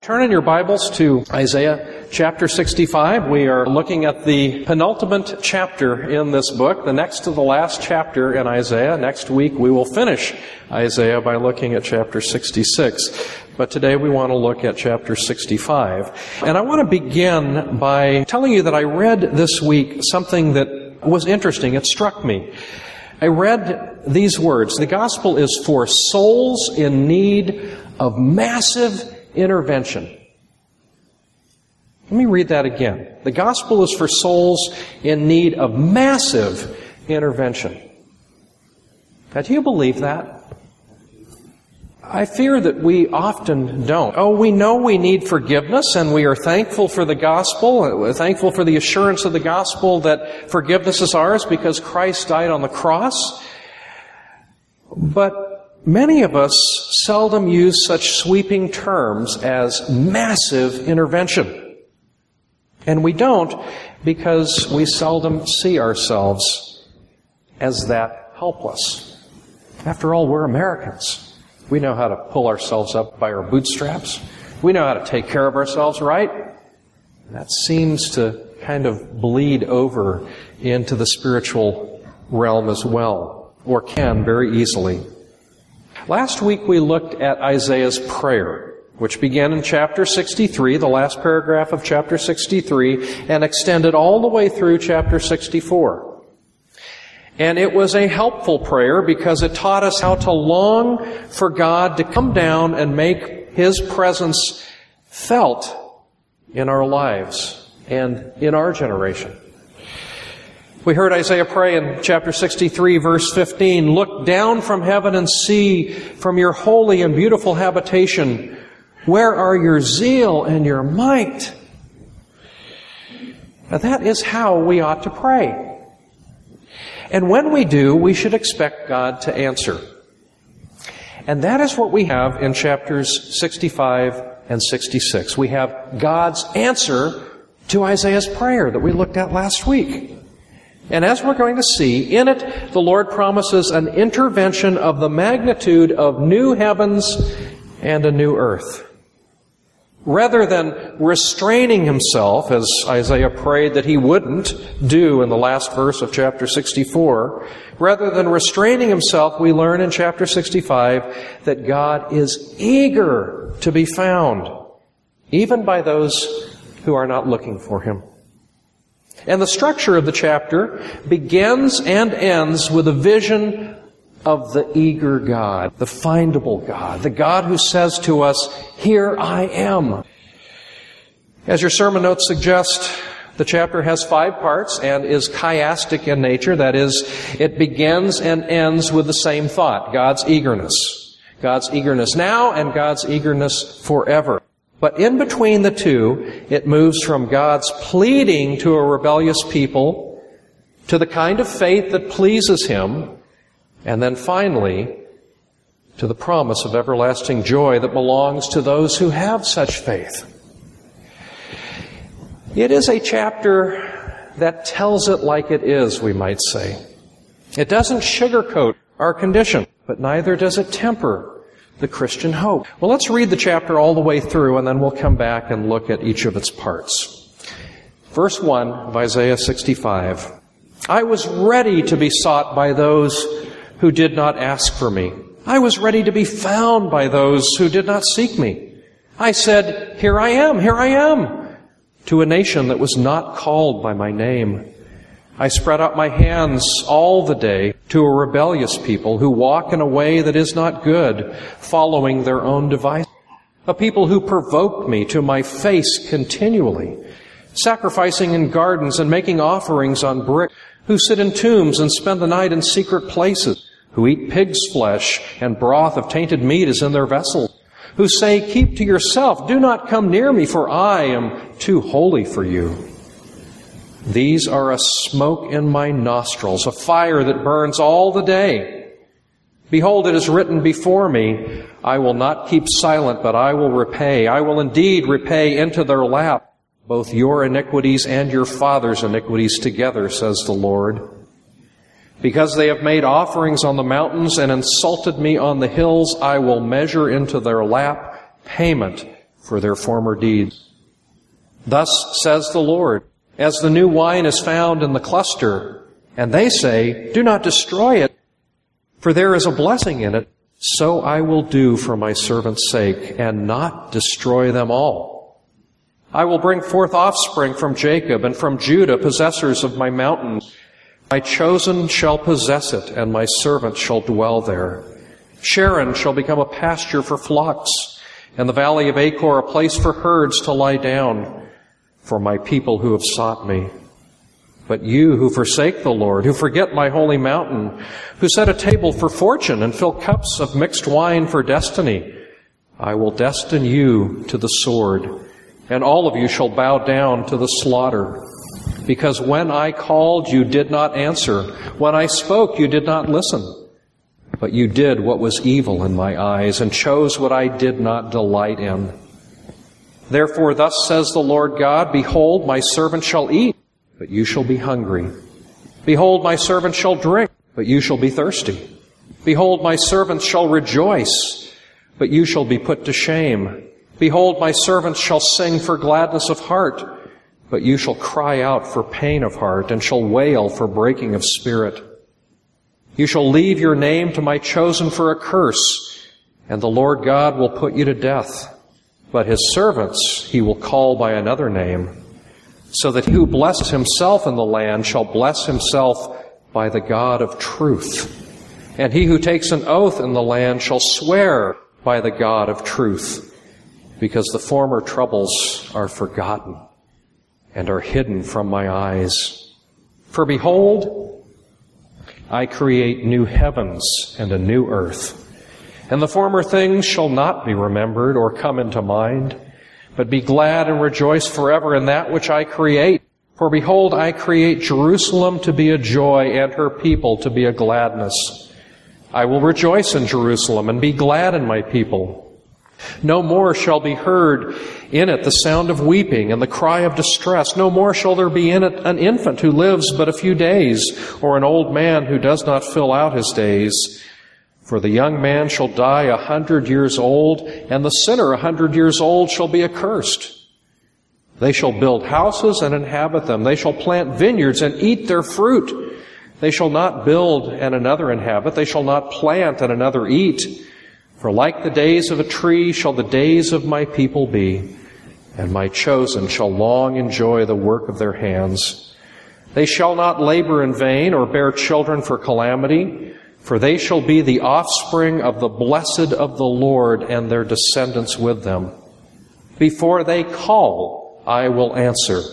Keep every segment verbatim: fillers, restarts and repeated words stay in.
Turn in your Bibles to Isaiah chapter sixty-five. We are looking at the penultimate chapter in this book, the next to the last chapter in Isaiah. Next week we will finish Isaiah by looking at chapter sixty-six. But today we want to look at chapter sixty-five. And I want to begin by telling you that I read this week something that was interesting. It struck me. I read these words: the gospel is for souls in need of massive intervention. Let me read that again. The gospel is for souls in need of massive intervention. Now, do you believe that? I fear that we often don't. Oh, we know we need forgiveness, and we are thankful for the gospel. We're thankful for the assurance of the gospel that forgiveness is ours because Christ died on the cross. But many of us seldom use such sweeping terms as massive intervention. And we don't because we seldom see ourselves as that helpless. After all, we're Americans. We know how to pull ourselves up by our bootstraps. We know how to take care of ourselves, right? That seems to kind of bleed over into the spiritual realm as well, or can very easily. Last week we looked at Isaiah's prayer, which began in chapter sixty-three, the last paragraph of chapter sixty-three, and extended all the way through chapter sixty-four. And it was a helpful prayer because it taught us how to long for God to come down and make His presence felt in our lives and in our generation. We heard Isaiah pray in chapter sixty-three, verse fifteen, "Look down from heaven and see from your holy and beautiful habitation. Where are your zeal and your might?" Now that is how we ought to pray. And when we do, we should expect God to answer. And that is what we have in chapters sixty-five and sixty-six. We have God's answer to Isaiah's prayer that we looked at last week. And as we're going to see, in it, the Lord promises an intervention of the magnitude of new heavens and a new earth. Rather than restraining Himself, as Isaiah prayed that he wouldn't do in the last verse of chapter sixty-four, rather than restraining Himself, we learn in chapter sixty-five that God is eager to be found, even by those who are not looking for Him. And the structure of the chapter begins and ends with a vision of the eager God, the findable God, the God who says to us, "Here I am." As your sermon notes suggest, the chapter has five parts and is chiastic in nature. That is, it begins and ends with the same thought, God's eagerness. God's eagerness now and God's eagerness forever. But in between the two, it moves from God's pleading to a rebellious people to the kind of faith that pleases Him, and then finally to the promise of everlasting joy that belongs to those who have such faith. It is a chapter that tells it like it is, we might say. It doesn't sugarcoat our condition, but neither does it temper the Christian hope. Well, let's read the chapter all the way through, and then we'll come back and look at each of its parts. Verse one of Isaiah sixty-five. "I was ready to be sought by those who did not ask for me. I was ready to be found by those who did not seek me. I said, 'Here I am, here I am,' to a nation that was not called by my name. I spread out my hands all the day to a rebellious people who walk in a way that is not good, following their own devices. A people who provoke me to my face continually, sacrificing in gardens and making offerings on brick, who sit in tombs and spend the night in secret places, who eat pig's flesh and broth of tainted meat is in their vessels, who say, 'Keep to yourself, do not come near me, for I am too holy for you.' These are a smoke in my nostrils, a fire that burns all the day. Behold, it is written before me, I will not keep silent, but I will repay. I will indeed repay into their lap both your iniquities and your father's iniquities together, says the Lord. Because they have made offerings on the mountains and insulted me on the hills, I will measure into their lap payment for their former deeds. Thus says the Lord, as the new wine is found in the cluster, and they say, do not destroy it, for there is a blessing in it, so I will do for my servant's sake, and not destroy them all. I will bring forth offspring from Jacob, and from Judah possessors of my mountains. My chosen shall possess it, and my servant shall dwell there. Sharon shall become a pasture for flocks, and the valley of Achor a place for herds to lie down, for my people who have sought me. But you who forsake the Lord, who forget my holy mountain, who set a table for fortune and fill cups of mixed wine for destiny, I will destine you to the sword, and all of you shall bow down to the slaughter. Because when I called, you did not answer. When I spoke, you did not listen. But you did what was evil in my eyes, and chose what I did not delight in. Therefore, thus says the Lord God, behold, my servant shall eat, but you shall be hungry. Behold, my servant shall drink, but you shall be thirsty. Behold, my servant shall rejoice, but you shall be put to shame. Behold, my servants shall sing for gladness of heart, but you shall cry out for pain of heart, and shall wail for breaking of spirit. You shall leave your name to my chosen for a curse, and the Lord God will put you to death. But his servants he will call by another name, so that he who blesses himself in the land shall bless himself by the God of truth. And he who takes an oath in the land shall swear by the God of truth, because the former troubles are forgotten and are hidden from my eyes. For behold, I create new heavens and a new earth, and the former things shall not be remembered or come into mind, but be glad and rejoice forever in that which I create. For behold, I create Jerusalem to be a joy, and her people to be a gladness. I will rejoice in Jerusalem and be glad in my people. No more shall be heard in it the sound of weeping and the cry of distress. No more shall there be in it an infant who lives but a few days, or an old man who does not fill out his days. For the young man shall die a hundred years old, and the sinner a hundred years old shall be accursed. They shall build houses and inhabit them. They shall plant vineyards and eat their fruit. They shall not build and another inhabit. They shall not plant and another eat. For like the days of a tree shall the days of my people be, and my chosen shall long enjoy the work of their hands. They shall not labor in vain or bear children for calamity, for they shall be the offspring of the blessed of the Lord, and their descendants with them. Before they call, I will answer.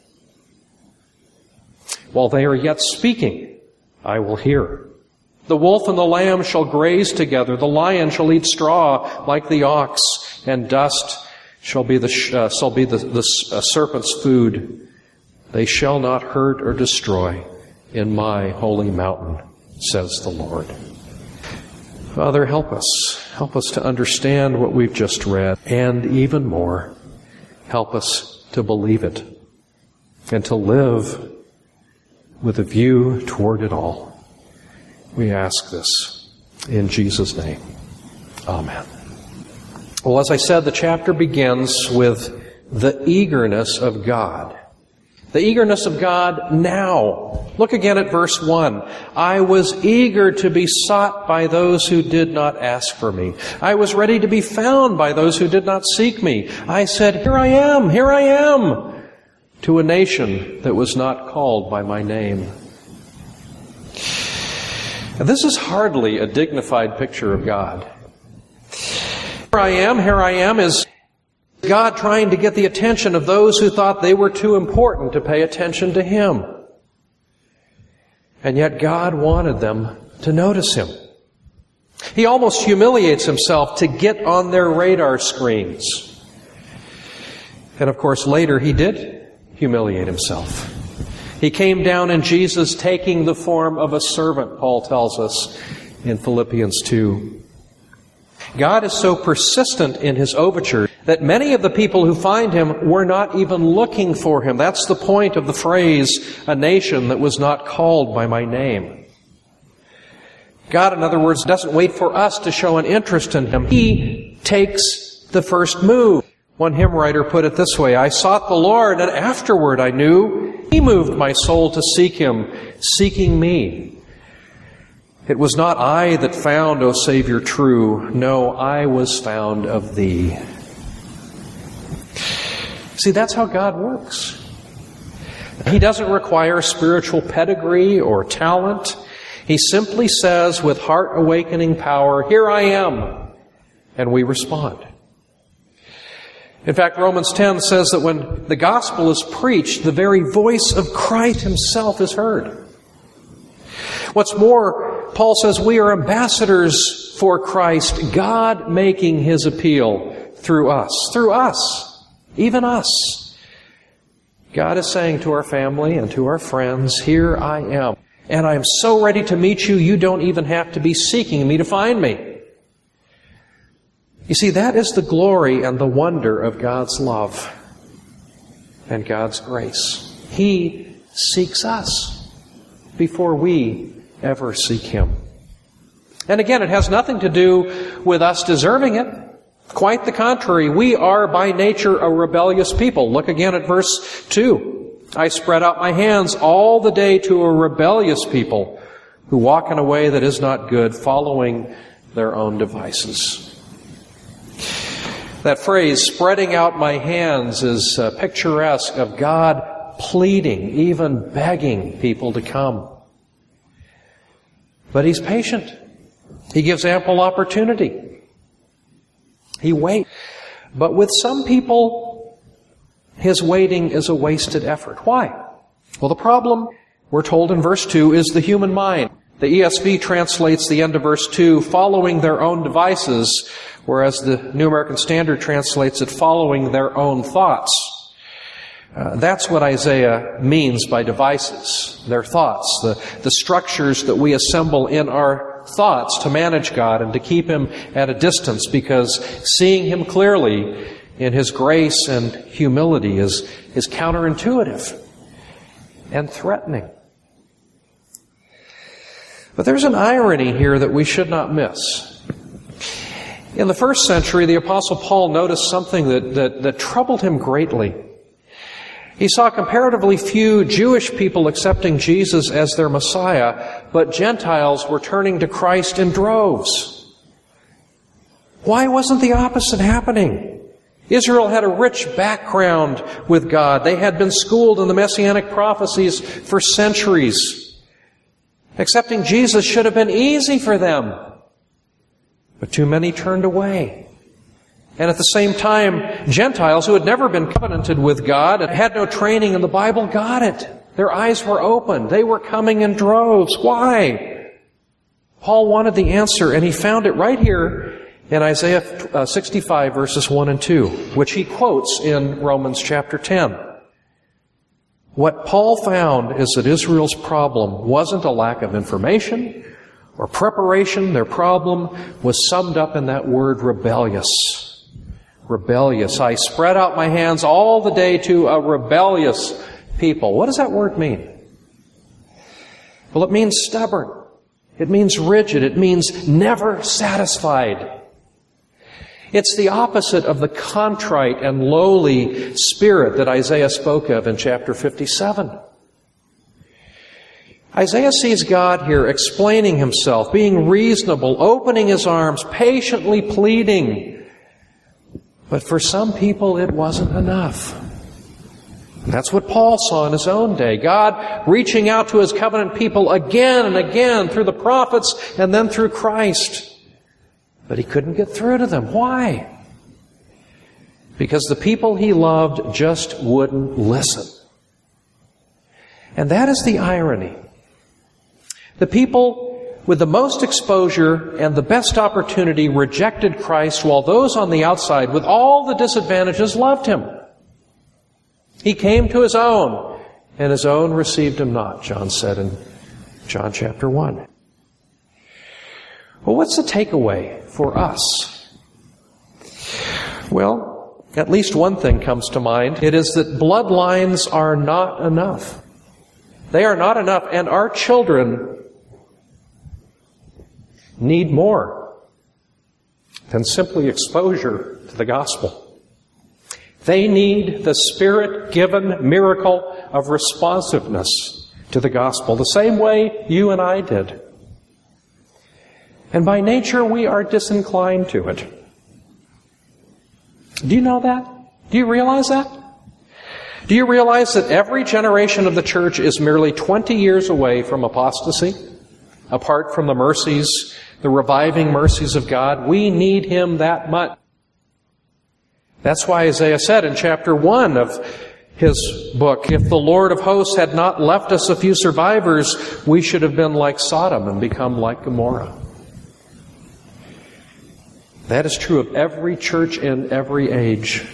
While they are yet speaking, I will hear. The wolf and the lamb shall graze together. The lion shall eat straw like the ox, and dust shall be the uh, shall be the, the uh, serpent's food. They shall not hurt or destroy in my holy mountain, says the Lord. Father, help us. Help us to understand what we've just read, and even more, help us to believe it and to live with a view toward it all. We ask this in Jesus' name. Amen. Well, as I said, the chapter begins with the eagerness of God. The eagerness of God now. Look again at verse one. I was eager to be sought by those who did not ask for me. I was ready to be found by those who did not seek me. I said, here I am, here I am, to a nation that was not called by my name. Now, this is hardly a dignified picture of God. Here I am, here I am is God trying to get the attention of those who thought they were too important to pay attention to Him. And yet God wanted them to notice Him. He almost humiliates Himself to get on their radar screens. And of course, later He did humiliate Himself. He came down in Jesus taking the form of a servant, Paul tells us in Philippians two. God is so persistent in His overture that many of the people who find Him were not even looking for Him. That's the point of the phrase, a nation that was not called by my name. God, in other words, doesn't wait for us to show an interest in Him. He takes the first move. One hymn writer put it this way, I sought the Lord, and afterward I knew He moved my soul to seek Him, seeking me. It was not I that found, O Savior, true. No, I was found of Thee. See, that's how God works. He doesn't require spiritual pedigree or talent. He simply says with heart-awakening power, here I am, and we respond. In fact, Romans ten says that when the gospel is preached, the very voice of Christ Himself is heard. What's more, Paul says we are ambassadors for Christ, God making His appeal through us. Through us. Even us. God is saying to our family and to our friends, here I am. And I'm so ready to meet you, you don't even have to be seeking me to find me. You see, that is the glory and the wonder of God's love and God's grace. He seeks us before we ever seek Him. And again, it has nothing to do with us deserving it. Quite the contrary. We are by nature a rebellious people. Look again at verse two. I spread out my hands all the day to a rebellious people who walk in a way that is not good, following their own devices. That phrase, spreading out my hands, is uh, picturesque of God pleading, even begging people to come. But He's patient. He gives ample opportunity. He waits. But with some people, His waiting is a wasted effort. Why? Well, the problem, we're told in verse two, is the human mind. The E S V translates the end of verse two, following their own devices, whereas the New American Standard translates it, following their own thoughts. Uh, that's what Isaiah means by devices, their thoughts, the, the structures that we assemble in our thoughts to manage God and to keep Him at a distance, because seeing Him clearly in His grace and humility is, is counterintuitive and threatening. But there's an irony here that we should not miss. In the first century, the Apostle Paul noticed something that, that, that troubled him greatly. He saw comparatively few Jewish people accepting Jesus as their Messiah, but Gentiles were turning to Christ in droves. Why wasn't the opposite happening? Israel had a rich background with God. They had been schooled in the Messianic prophecies for centuries. Accepting Jesus should have been easy for them. But too many turned away. And at the same time, Gentiles who had never been covenanted with God and had no training in the Bible got it. Their eyes were opened. They were coming in droves. Why? Paul wanted the answer, and he found it right here in Isaiah sixty-five, verses one and two, which he quotes in Romans chapter ten. What Paul found is that Israel's problem wasn't a lack of information or preparation. Their problem was summed up in that word rebellious. Rebellious. I spread out my hands all the day to a rebellious people. What does that word mean? Well, it means stubborn. It means rigid. It means never satisfied. It's the opposite of the contrite and lowly spirit that Isaiah spoke of in chapter fifty-seven. Isaiah sees God here explaining Himself, being reasonable, opening His arms, patiently pleading. But for some people, it wasn't enough. And that's what Paul saw in his own day. God reaching out to His covenant people again and again through the prophets and then through Christ. But He couldn't get through to them. Why? Because the people He loved just wouldn't listen. And that is the irony. The people with the most exposure and the best opportunity rejected Christ, while those on the outside, with all the disadvantages, loved Him. He came to His own, and His own received Him not, John said in John chapter one. Well, what's the takeaway for us? Well, at least one thing comes to mind. It is that bloodlines are not enough. They are not enough, and our children need more than simply exposure to the gospel. They need the Spirit-given miracle of responsiveness to the gospel, the same way you and I did. And by nature, we are disinclined to it. Do you know that? Do you realize that? Do you realize that every generation of the church is merely twenty years away from apostasy, apart from the mercies, the reviving mercies of God? We need Him that much. That's why Isaiah said in chapter one of his book, if the Lord of hosts had not left us a few survivors, we should have been like Sodom and become like Gomorrah. That is true of every church in every age.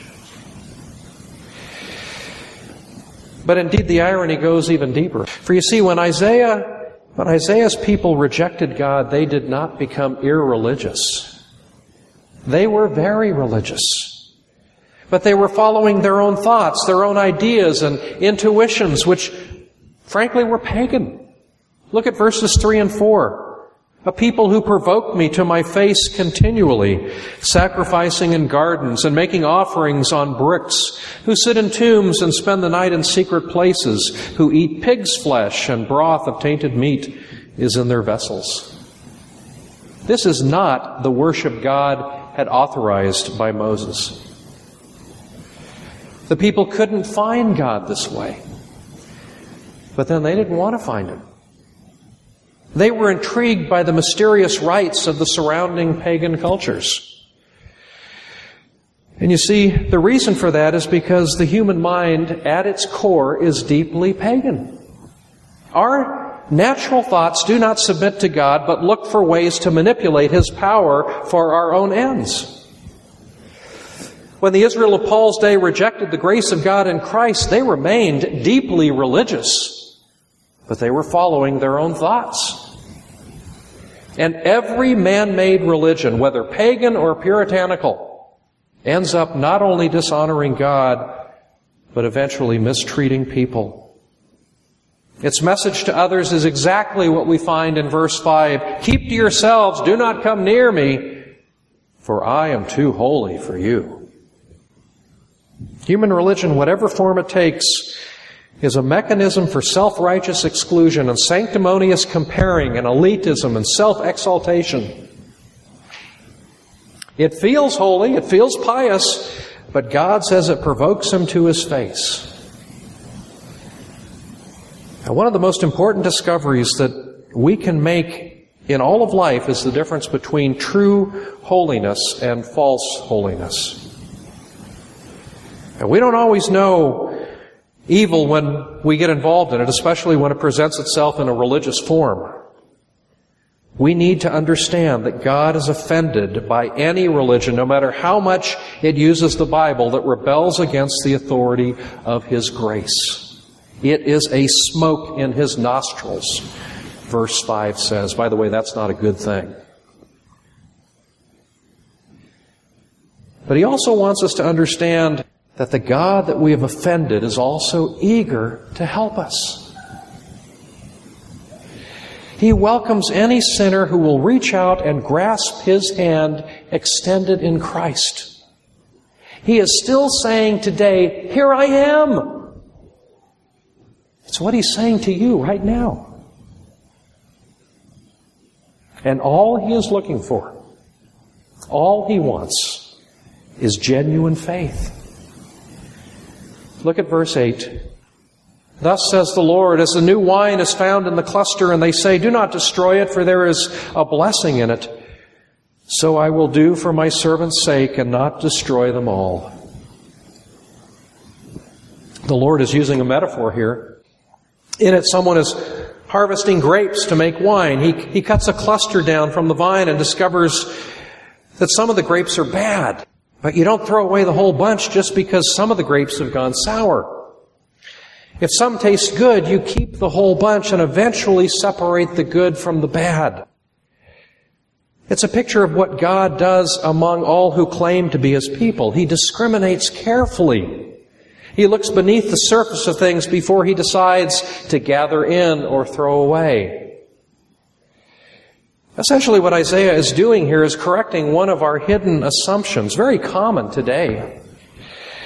But indeed, the irony goes even deeper. For you see, when Isaiah, when Isaiah's people rejected God, they did not become irreligious. They were very religious. But they were following their own thoughts, their own ideas and intuitions, which frankly were pagan. Look at verses three and four. A people who provoke me to my face continually, sacrificing in gardens and making offerings on bricks, who sit in tombs and spend the night in secret places, who eat pig's flesh and broth of tainted meat is in their vessels. This is not the worship God had authorized by Moses. The people couldn't find God this way. But then they didn't want to find Him. They were intrigued by the mysterious rites of the surrounding pagan cultures. And you see, the reason for that is because the human mind, at its core, is deeply pagan. Our natural thoughts do not submit to God, but look for ways to manipulate His power for our own ends. When the Israel of Paul's day rejected the grace of God in Christ, they remained deeply religious, but they were following their own thoughts. And every man-made religion, whether pagan or puritanical, ends up not only dishonoring God, but eventually mistreating people. Its message to others is exactly what we find in verse five. Keep to yourselves, do not come near me, for I am too holy for you. Human religion, whatever form it takes, is a mechanism for self-righteous exclusion and sanctimonious comparing and elitism and self-exaltation. It feels holy, it feels pious, but God says it provokes Him to His face. And one of the most important discoveries that we can make in all of life is the difference between true holiness and false holiness. And we don't always know evil when we get involved in it, especially when it presents itself in a religious form. We need to understand that God is offended by any religion, no matter how much it uses the Bible, that rebels against the authority of His grace. It is a smoke in His nostrils, verse five says. By the way, that's not a good thing. But He also wants us to understand that the God that we have offended is also eager to help us. He welcomes any sinner who will reach out and grasp His hand extended in Christ. He is still saying today, here I am. It's what He's saying to you right now. And all He is looking for, all He wants, is genuine faith. Look at verse eight. Thus says the Lord, as the new wine is found in the cluster, and they say, do not destroy it, for there is a blessing in it. So I will do for my servant's sake and not destroy them all. The Lord is using a metaphor here. In it, someone is harvesting grapes to make wine. He, he cuts a cluster down from the vine and discovers that some of the grapes are bad. But you don't throw away the whole bunch just because some of the grapes have gone sour. If some taste good, you keep the whole bunch and eventually separate the good from the bad. It's a picture of what God does among all who claim to be His people. He discriminates carefully. He looks beneath the surface of things before He decides to gather in or throw away. Essentially, what Isaiah is doing here is correcting one of our hidden assumptions, very common today.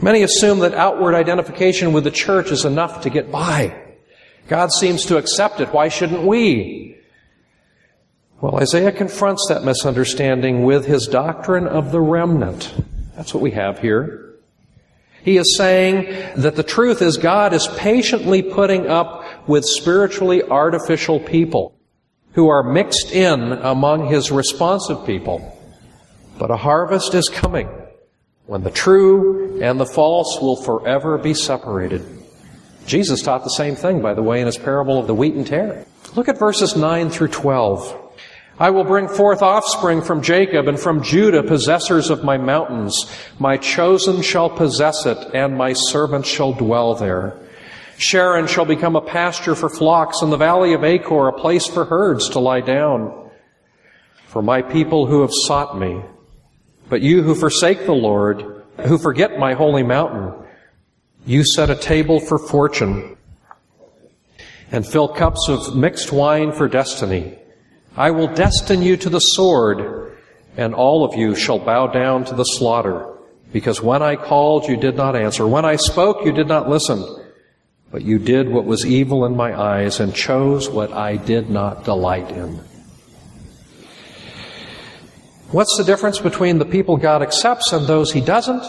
Many assume that outward identification with the church is enough to get by. God seems to accept it. Why shouldn't we? Well, Isaiah confronts that misunderstanding with his doctrine of the remnant. That's what we have here. He is saying that the truth is God is patiently putting up with spiritually artificial people who are mixed in among His responsive people. But a harvest is coming when the true and the false will forever be separated. Jesus taught the same thing, by the way, in His parable of the wheat and tare. Look at verses nine through twelve. I will bring forth offspring from Jacob, and from Judah possessors of my mountains. My chosen shall possess it, and my servant shall dwell there. Sharon shall become a pasture for flocks, and the valley of Achor a place for herds to lie down. For my people who have sought me, but you who forsake the Lord, who forget my holy mountain, you set a table for fortune, and fill cups of mixed wine for destiny. I will destine you to the sword, and all of you shall bow down to the slaughter. Because when I called, you did not answer. When I spoke, you did not listen. But you did what was evil in my eyes, and chose what I did not delight in. What's the difference between the people God accepts and those He doesn't?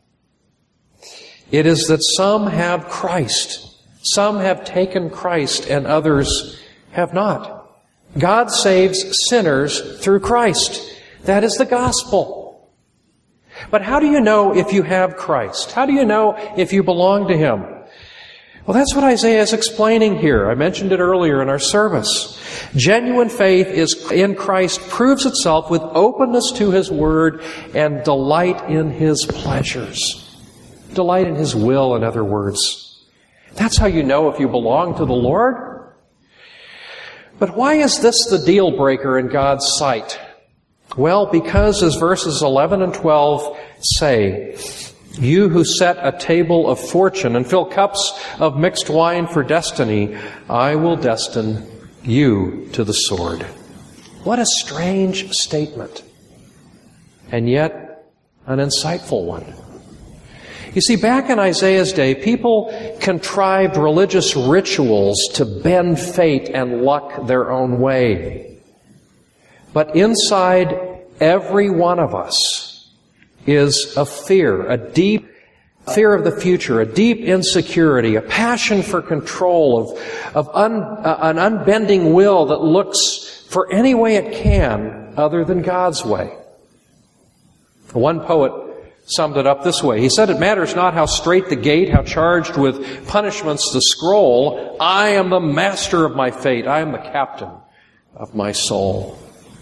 It is that some have Christ. Some have taken Christ, and others have not. God saves sinners through Christ. That is the gospel. But how do you know if you have Christ? How do you know if you belong to Him? Well, that's what Isaiah is explaining here. I mentioned it earlier in our service. Genuine faith is in Christ proves itself with openness to His Word and delight in His pleasures. Delight in His will, in other words. That's how you know if you belong to the Lord. But why is this the deal breaker in God's sight? Well, because as verses eleven and twelve say, you who set a table of fortune and fill cups of mixed wine for destiny, I will destine you to the sword. What a strange statement, and yet an insightful one. You see, back in Isaiah's day, people contrived religious rituals to bend fate and luck their own way. But inside every one of us is a fear, a deep fear of the future, a deep insecurity, a passion for control, of, of un, uh, an unbending will that looks for any way it can other than God's way. One poet summed it up this way. He said, it matters not how straight the gate, how charged with punishments the scroll. I am the master of my fate. I am the captain of my soul.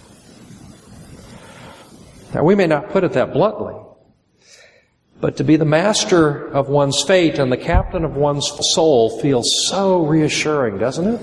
Now, we may not put it that bluntly, but to be the master of one's fate and the captain of one's soul feels so reassuring, doesn't it?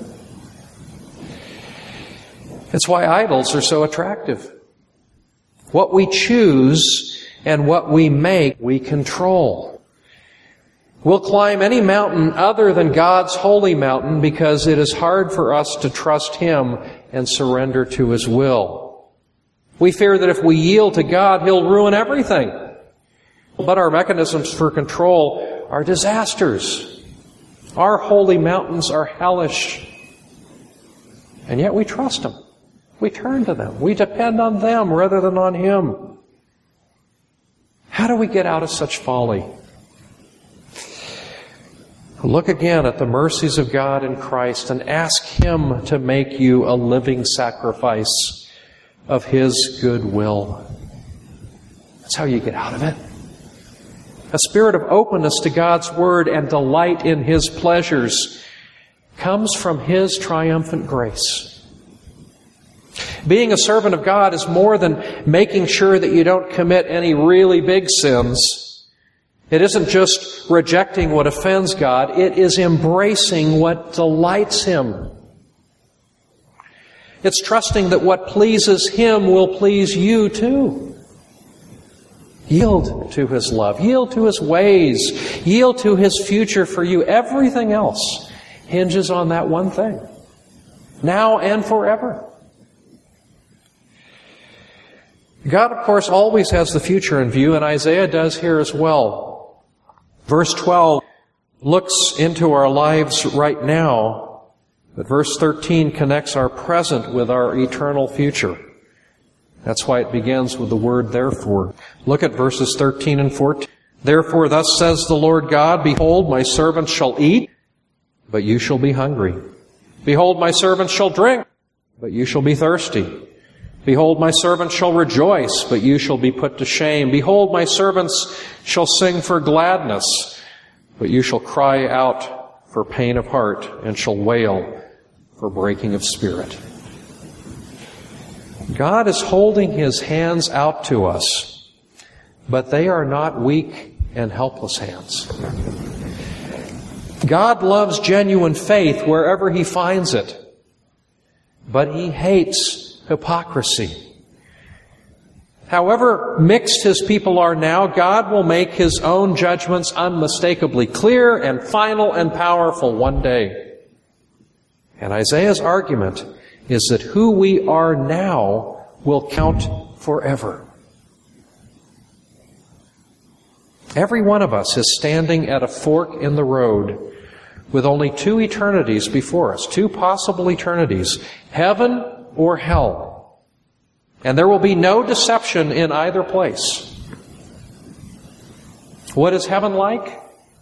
It's why idols are so attractive. What we choose and what we make, we control. We'll climb any mountain other than God's holy mountain because it is hard for us to trust Him and surrender to His will. We fear that if we yield to God, He'll ruin everything. But our mechanisms for control are disasters. Our holy mountains are hellish. And yet we trust Him. We turn to them. We depend on them rather than on Him. How do we get out of such folly? Look again at the mercies of God in Christ and ask Him to make you a living sacrifice of His good will. That's how you get out of it. A spirit of openness to God's Word and delight in His pleasures comes from His triumphant grace. Being a servant of God is more than making sure that you don't commit any really big sins. It isn't just rejecting what offends God. It is embracing what delights Him. It's trusting that what pleases Him will please you too. Yield to His love. Yield to His ways. Yield to His future for you. Everything else hinges on that one thing. Now and forever. God, of course, always has the future in view, and Isaiah does here as well. Verse twelve looks into our lives right now, but verse thirteen connects our present with our eternal future. That's why it begins with the word therefore. Look at verses thirteen and fourteen. Therefore, thus says the Lord God, behold, my servants shall eat, but you shall be hungry. Behold, my servants shall drink, but you shall be thirsty. Behold, my servants shall rejoice, but you shall be put to shame. Behold, my servants shall sing for gladness, but you shall cry out for pain of heart, and shall wail for breaking of spirit. God is holding His hands out to us, but they are not weak and helpless hands. God loves genuine faith wherever He finds it, but He hates hypocrisy. However mixed His people are now, God will make His own judgments unmistakably clear and final and powerful one day. And Isaiah's argument is that who we are now will count forever. Every one of us is standing at a fork in the road with only two eternities before us, two possible eternities, heaven or hell. And there will be no deception in either place. What is heaven like?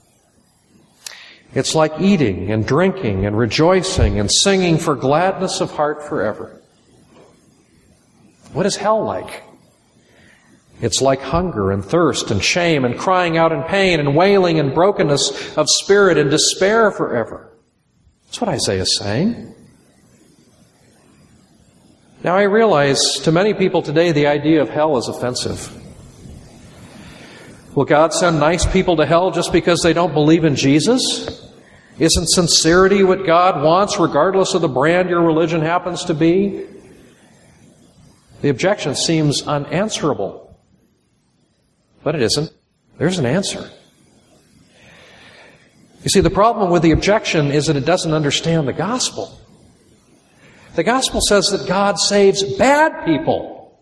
It's like eating and drinking and rejoicing and singing for gladness of heart forever. What is hell like? It's like hunger and thirst and shame and crying out in pain and wailing and brokenness of spirit and despair forever. That's what Isaiah is saying. Now I realize to many people today the idea of hell is offensive. Will God send nice people to hell just because they don't believe in Jesus? Isn't sincerity what God wants regardless of the brand your religion happens to be? The objection seems unanswerable. But it isn't. There's an answer. You see, the problem with the objection is that it doesn't understand the gospel. The gospel says that God saves bad people.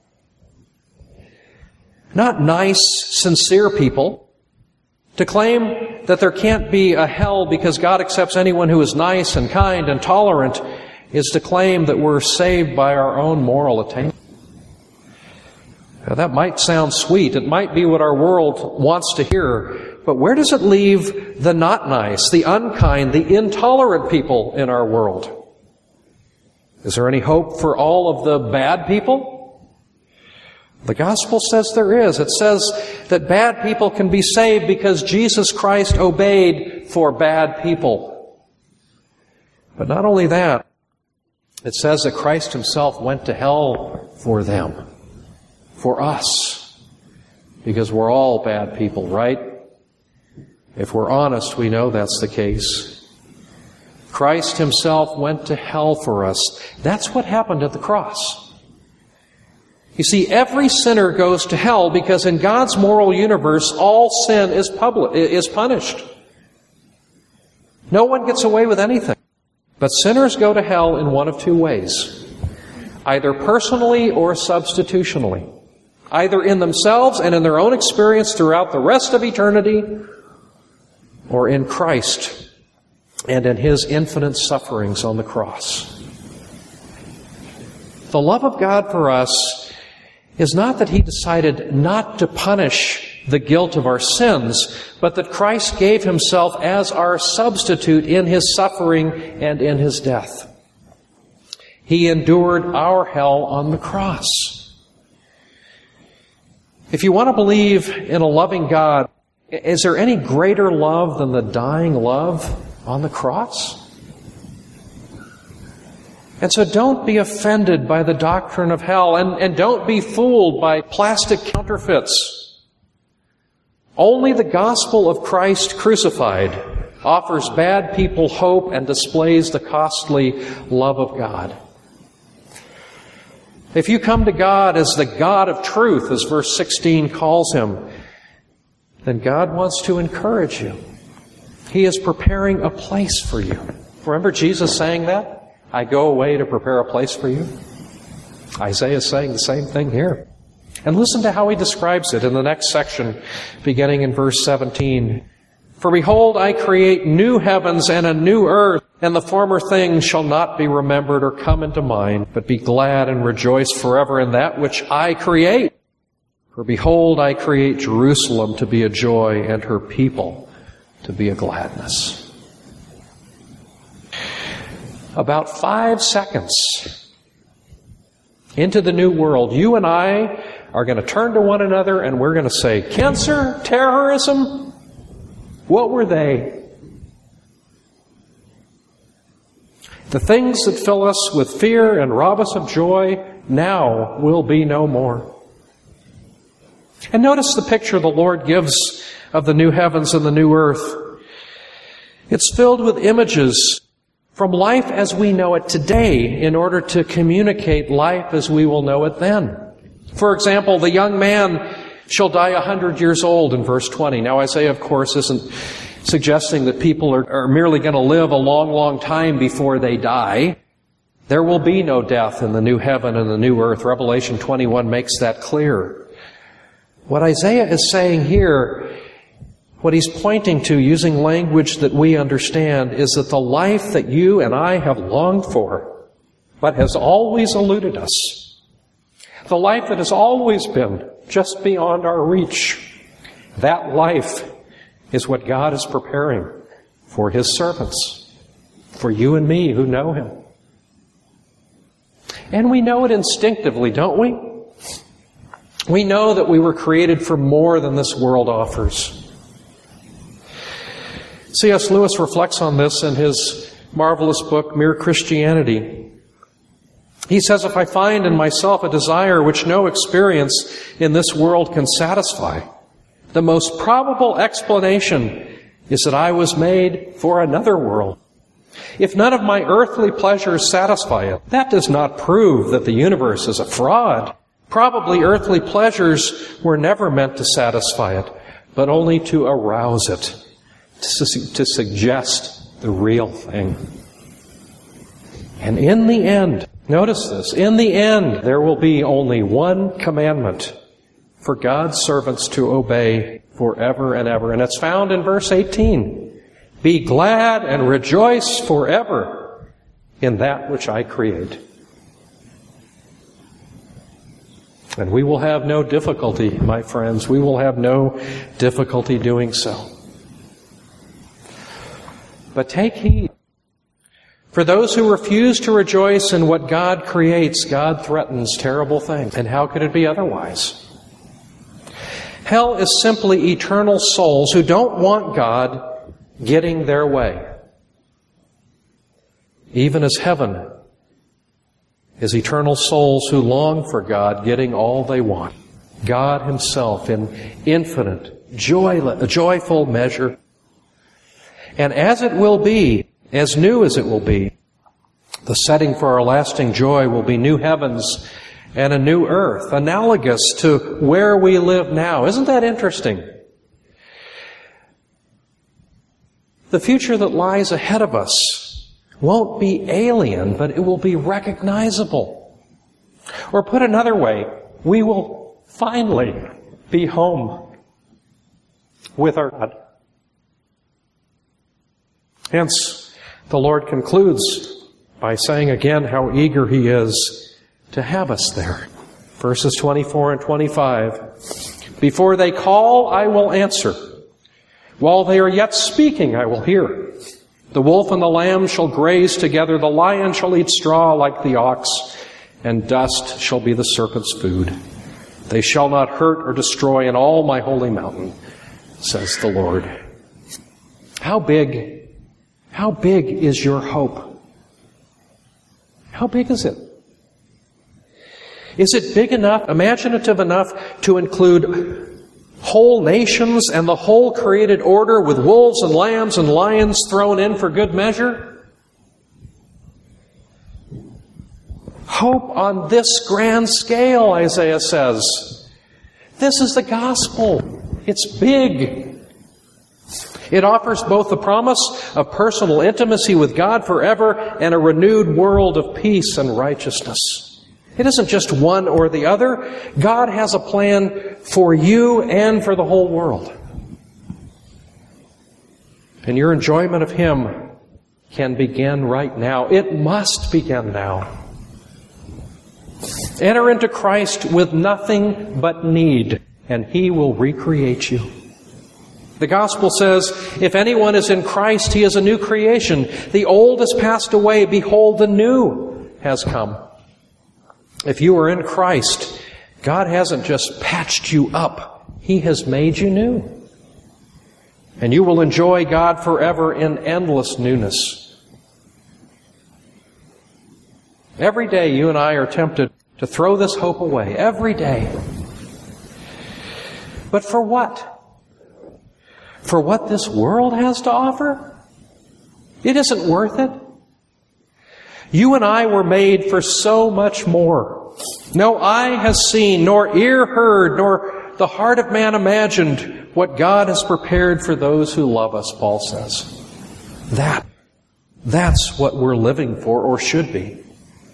Not nice, sincere people. To claim that there can't be a hell because God accepts anyone who is nice and kind and tolerant is to claim that we're saved by our own moral attainment. Now, that might sound sweet. It might be what our world wants to hear. But where does it leave the not nice, the unkind, the intolerant people in our world? Is there any hope for all of the bad people? The gospel says there is. It says that bad people can be saved because Jesus Christ obeyed for bad people. But not only that, it says that Christ Himself went to hell for them. For us. Because we're all bad people, right? If we're honest, we know that's the case. Christ Himself went to hell for us. That's what happened at the cross. You see, every sinner goes to hell because in God's moral universe, all sin is public, is punished. No one gets away with anything. But sinners go to hell in one of two ways. Either personally or substitutionally. Either in themselves and in their own experience throughout the rest of eternity, or in Christ and in His infinite sufferings on the cross. The love of God for us is not that He decided not to punish the guilt of our sins, but that Christ gave Himself as our substitute in His suffering and in His death. He endured our hell on the cross. If you want to believe in a loving God, is there any greater love than the dying love on the cross? And so don't be offended by the doctrine of hell, and, and don't be fooled by plastic counterfeits. Only the gospel of Christ crucified offers bad people hope and displays the costly love of God. If you come to God as the God of truth, as verse sixteen calls Him, then God wants to encourage you. He is preparing a place for you. Remember Jesus saying that? I go away to prepare a place for you. Isaiah is saying the same thing here. And listen to how he describes it in the next section, beginning in verse seventeen. For behold, I create new heavens and a new earth, and the former things shall not be remembered or come into mind, but be glad and rejoice forever in that which I create. For behold, I create Jerusalem to be a joy, and her people to be a gladness. About five seconds into the new world, you and I are going to turn to one another and we're going to say, cancer, terrorism, what were they? The things that fill us with fear and rob us of joy now will be no more. And notice the picture the Lord gives of the new heavens and the new earth. It's filled with images from life as we know it today in order to communicate life as we will know it then. For example, the young man shall die a hundred years old in verse twenty. Now Isaiah, of course, isn't suggesting that people are, are merely going to live a long, long time before they die. There will be no death in the new heaven and the new earth. Revelation twenty-one makes that clear. What Isaiah is saying here, what he's pointing to using language that we understand, is that the life that you and I have longed for, but has always eluded us, the life that has always been just beyond our reach, that life is what God is preparing for His servants, for you and me who know Him. And we know it instinctively, don't we? We know that we were created for more than this world offers. C S Lewis reflects on this in his marvelous book, Mere Christianity. He says, if I find in myself a desire which no experience in this world can satisfy, the most probable explanation is that I was made for another world. If none of my earthly pleasures satisfy it, that does not prove that the universe is a fraud. Probably earthly pleasures were never meant to satisfy it, but only to arouse it, to, su- to suggest the real thing. And in the end, notice this, in the end, there will be only one commandment for God's servants to obey forever and ever. And it's found in verse eighteen. Be glad and rejoice forever in that which I create. And we will have no difficulty, my friends. We will have no difficulty doing so. But take heed. For those who refuse to rejoice in what God creates, God threatens terrible things. And how could it be otherwise? Hell is simply eternal souls who don't want God getting their way. Even as heaven is eternal souls who long for God getting all they want. God Himself in infinite, joy, joyful measure. And as it will be, as new as it will be, the setting for our lasting joy will be new heavens and a new earth, analogous to where we live now. Isn't that interesting? The future that lies ahead of us won't be alien, but it will be recognizable. Or put another way, we will finally be home with our God. Hence, the Lord concludes by saying again how eager He is to have us there. Verses twenty-four and twenty-five. Before they call, I will answer. While they are yet speaking, I will hear. The wolf and the lamb shall graze together. The lion shall eat straw like the ox, and dust shall be the serpent's food. They shall not hurt or destroy in all my holy mountain, says the Lord. How big, how big is your hope? How big is it? Is it big enough, imaginative enough to include whole nations and the whole created order with wolves and lambs and lions thrown in for good measure? Hope on this grand scale, Isaiah says. This is the gospel. It's big. It offers both the promise of personal intimacy with God forever and a renewed world of peace and righteousness. It isn't just one or the other. God has a plan for you and for the whole world. And your enjoyment of Him can begin right now. It must begin now. Enter into Christ with nothing but need, and He will recreate you. The gospel says, if anyone is in Christ, he is a new creation. The old has passed away. Behold, the new has come. If you are in Christ, God hasn't just patched you up. He has made you new. And you will enjoy God forever in endless newness. Every day you and I are tempted to throw this hope away. Every day. But for what? For what this world has to offer? It isn't worth it. You and I were made for so much more. No eye has seen, nor ear heard, nor the heart of man imagined what God has prepared for those who love us, Paul says. That, that's what we're living for, or should be.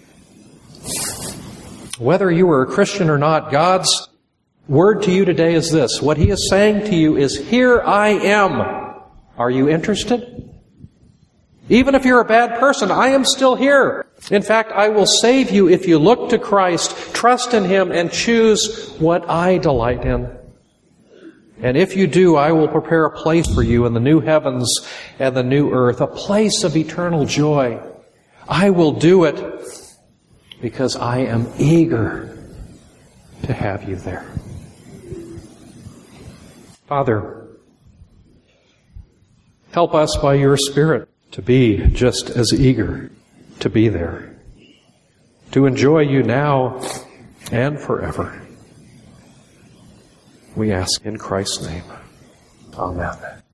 Whether you are a Christian or not, God's word to you today is this. What He is saying to you is, here I am. Are you interested? Even if you're a bad person, I am still here. In fact, I will save you if you look to Christ, trust in Him, and choose what I delight in. And if you do, I will prepare a place for you in the new heavens and the new earth, a place of eternal joy. I will do it because I am eager to have you there. Father, help us by your Spirit to be just as eager to be there, to enjoy you now and forever. We ask in Christ's name. Amen.